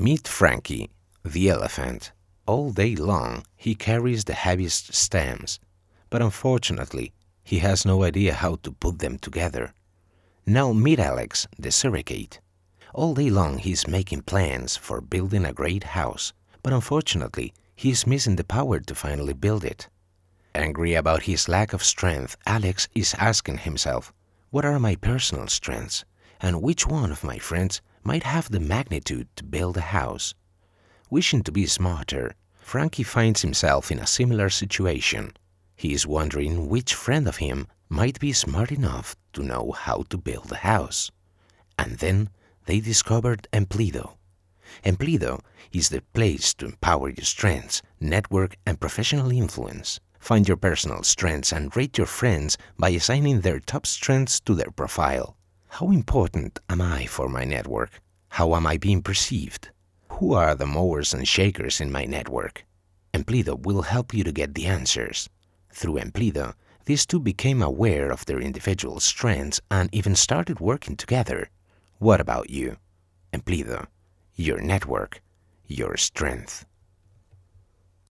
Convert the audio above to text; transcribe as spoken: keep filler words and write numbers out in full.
Meet Frankie, the elephant. All day long he carries the heaviest stems, but unfortunately he has no idea how to put them together. Now meet Alex, the surrogate. All day long he is making plans for building a great house, but unfortunately he is missing the power to finally build it. Angry about his lack of strength, Alex is asking himself, what are my personal strengths, and which one of my friends might have the magnitude to build a house? Wishing to be smarter, Frankie finds himself in a similar situation. He is wondering which friend of him might be smart enough to know how to build a house. And then they discovered Emplido. Emplido is the place to empower your strengths, network, and professional influence. Find your personal strengths and rate your friends by assigning their top strengths to their profile. How important am I for my network? How am I being perceived? Who are the movers and shakers in my network? Emplido will help you to get the answers. Through Emplido, these two became aware of their individual strengths and even started working together. What about you? Emplido, your network, your strength.